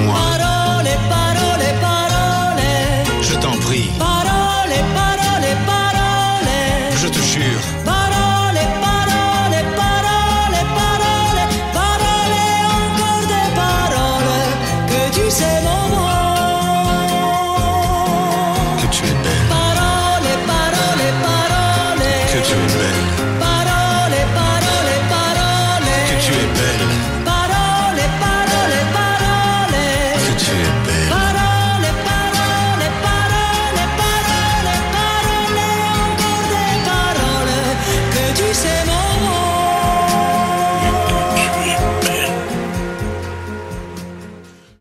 écoute-moi. Parole, parole, parole. Je t'en prie. Parole, parole, parole. Je te jure. Parole, parole, parole, parole. Parole, encore des paroles. Que tu sais, maman. Que tu es belle. Parole, parole, parole. Que tu es belle.